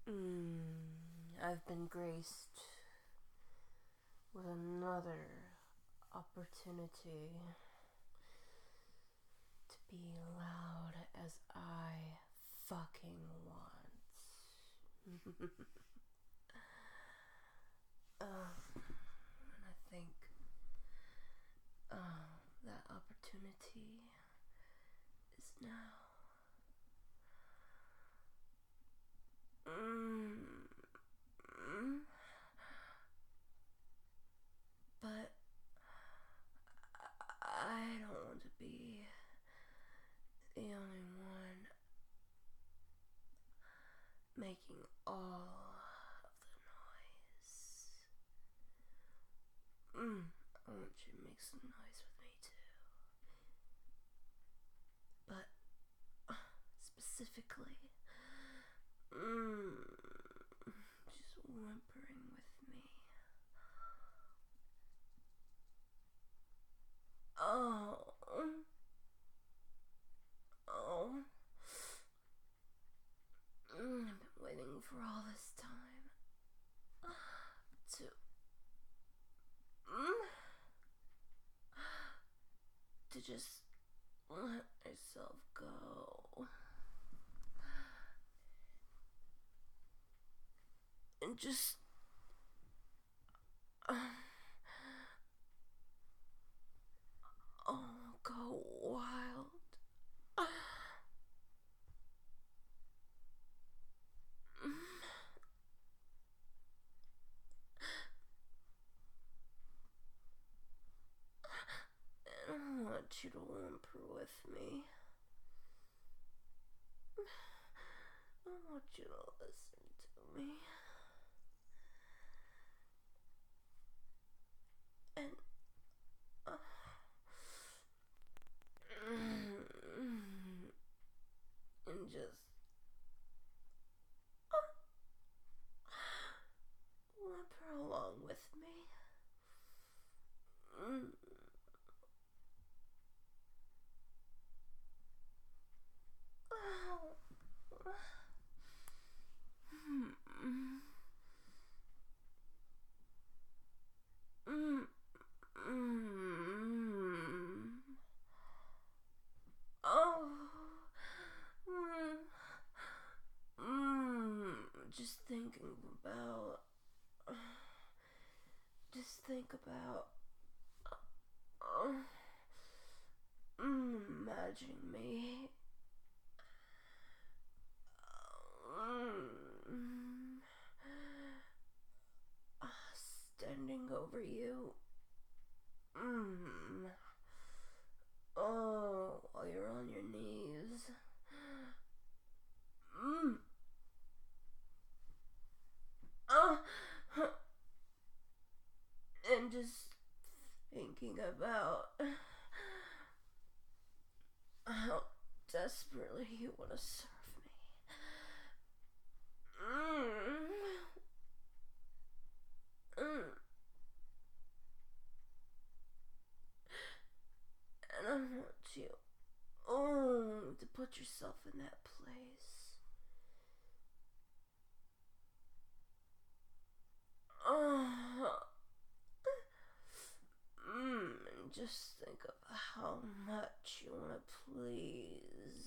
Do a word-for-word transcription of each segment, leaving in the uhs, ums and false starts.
Mm, I've been graced with another opportunity to be loud as I fucking want. uh, and I think uh, that opportunity is now. Mm, mm, but I don't want to be the only one making all of the noise. Mm, I want you to make some noise with me too. But uh, specifically, mm, just whimpering with me. Oh, oh. Mm, I've been waiting for all this time to mm, to just let myself go and just uh, oh go wild. And I want you to whimper with me. I want you to listen to me. And uh, and just uh, whimper along with me. Mm. Oh. Mm. Mm. Mm. Oh. Mm. Mm. Just thinking about. Just think about. Uh, mm, imagining me. Mm, uh, standing over you. Mm. Oh, while you're on your knees. Mm. Uh, and just thinking about how desperately you want to serve me. Mm. Mm. And I want you, oh, to put yourself in that place. Oh. Mm, and just think of how much you want to please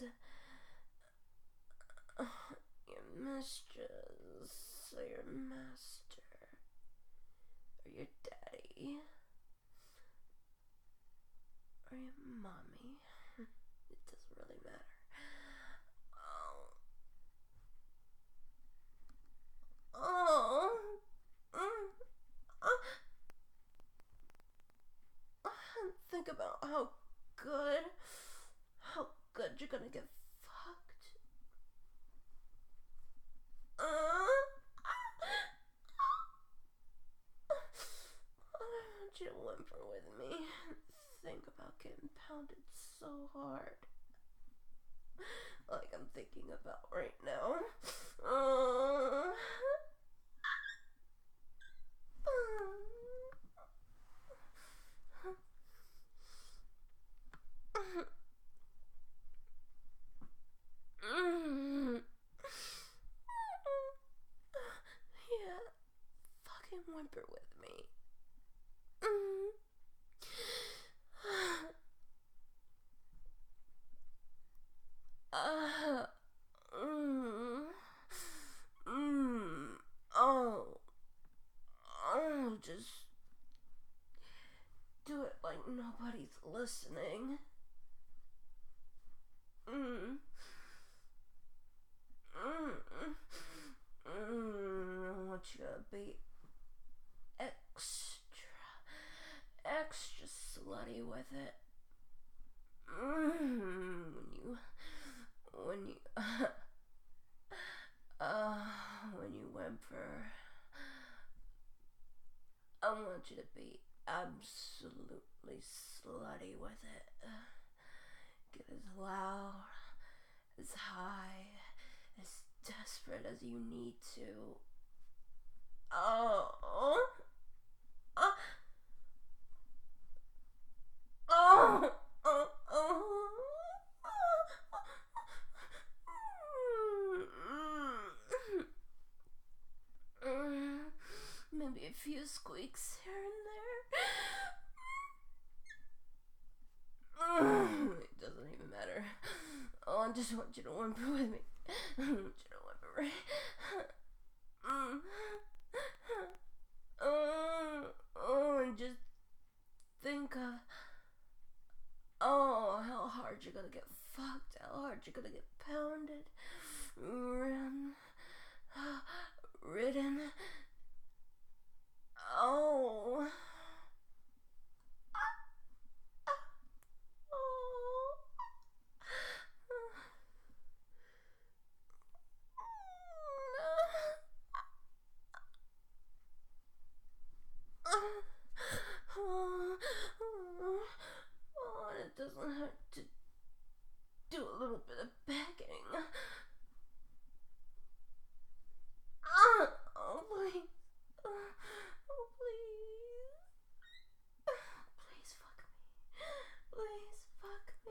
uh, your mistress, or your master, or your daddy, or your mommy. It doesn't really matter. Oh. Oh. Mm. Uh, uh, think about how good, how good you're gonna get fucked. Uh, I want you to whimper with me. Think about getting pounded so hard. Like I'm thinking about right now. Uh, whimper with me? Mm. Uh, mm, mm, oh, oh, just do it like nobody's listening. Mm. Mm. Mm. I want you to be extra, extra slutty with it. Mm. When you, when you, uh, when you whimper, I want you to be absolutely slutty with it. Get as loud, as high, as desperate as you need to. Oh. Uh, oh. Oh. Oh. Maybe a few squeaks here and there. It doesn't even matter. Oh, I just want you to whimper with me. I want you to whimper right. Mm. Oh, oh, and just think of, oh, how hard you're gonna get fucked, how hard you're gonna get pounded, ridden, ridden. Oh. Oh, it doesn't hurt to do a little bit of begging. Oh, please. Oh, please. Please fuck me. Please fuck me.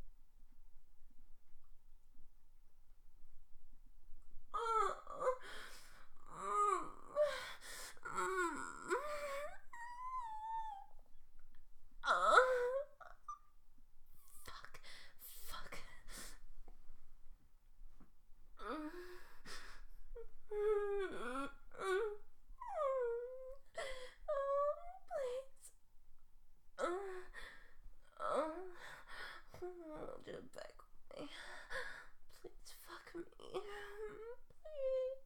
Oh. Mm. Mm. Oh. Fuck. Fuck. Mm. Mm. Mm. Oh, please. Uh, uh, just back with me. Please fuck me. Please.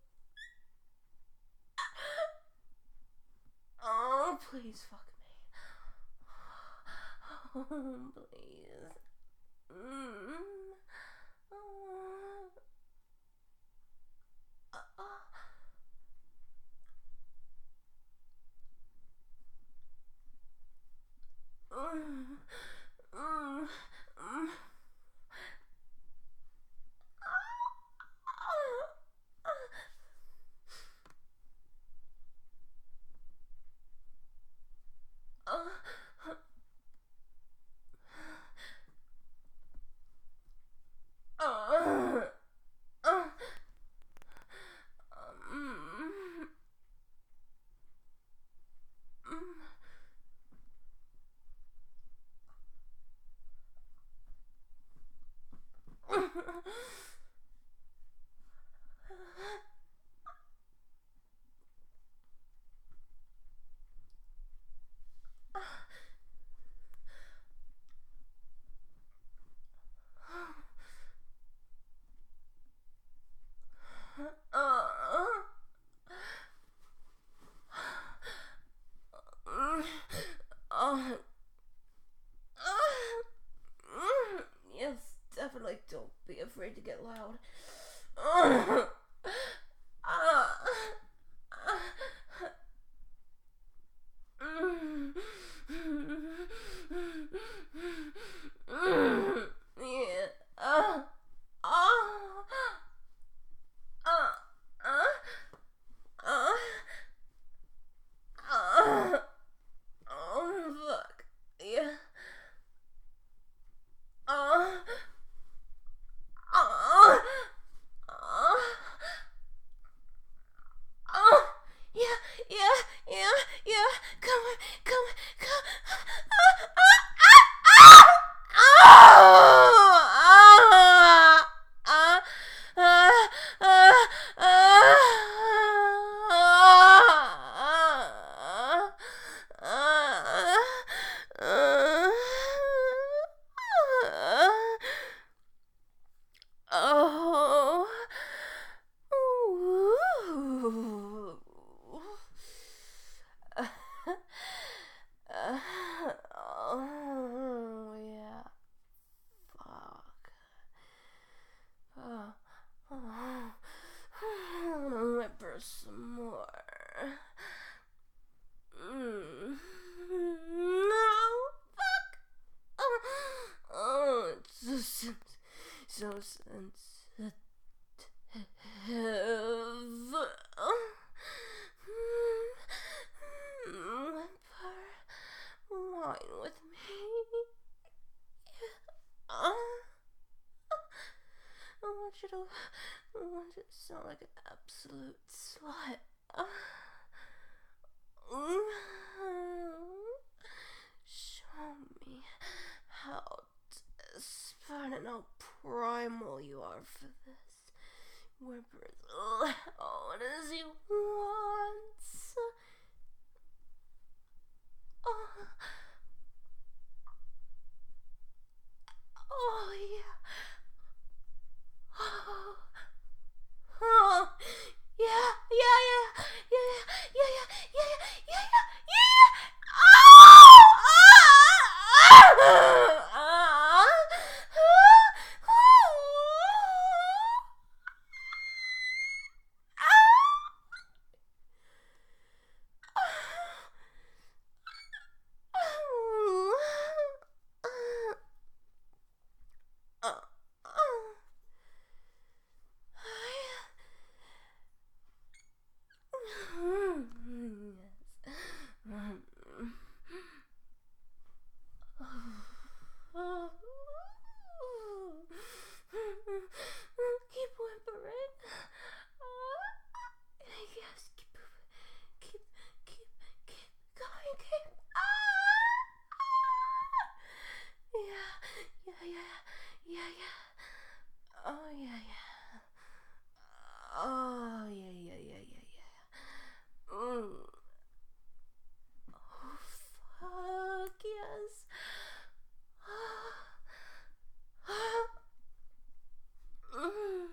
Oh, please fuck me. Oh, please. Mm. Oh. Uh, uh. Mm. Mm. Mm. Uh, so sensitive. Whimper, whine with me. Uh, I want you to, I want you to sound like an absolute slut. Uh, show me how desperate and how primal you are for this. Whimper is loud as he wants. Oh, oh yeah. Oh, oh, yeah, yeah, yeah, yeah, yeah, yeah, yeah, yeah, yeah, yeah, yeah, yeah. Oh, ah, ah, ah, keep whimpering. Uh, yes, keep, keep, keep, keep going. Keep. Ah, ah. Yeah, yeah, yeah, yeah, yeah. Oh yeah, yeah. Oh yeah, yeah, yeah, yeah, yeah. Mm. Oh fuck yes. Mm.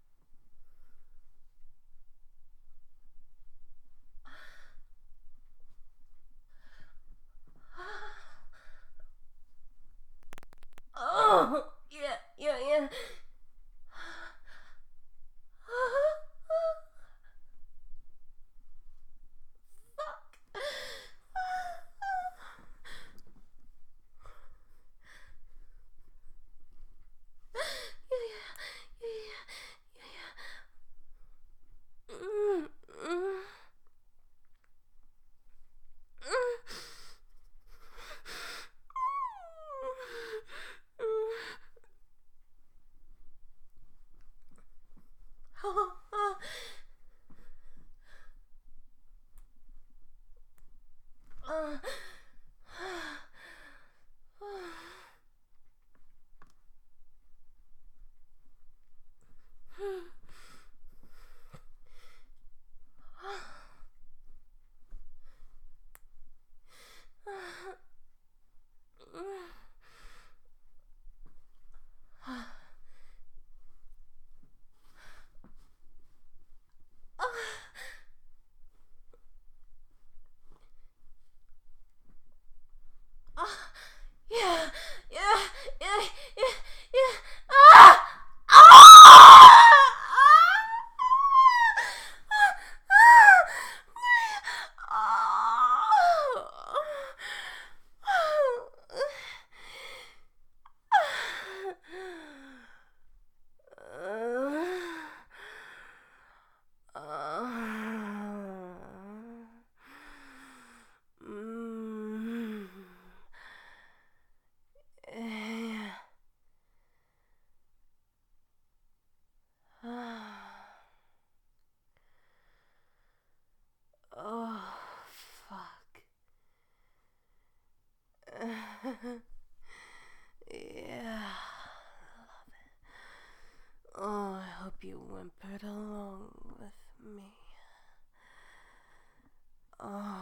Oh yeah, yeah, yeah. Fuck. Yeah, yeah, yeah, yeah, yeah. Mm, mm, mm. Oh, oh. Uh, yeah, yeah, yeah, yeah, yeah. Ah! Oh, fuck. Yeah. Oh, I hope you whimpered along with me. Oh.